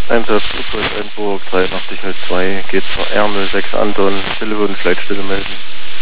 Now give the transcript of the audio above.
Einsatz U-Post Einburg 8302, geht zur R06 Anton, Telefon Leitstelle melden.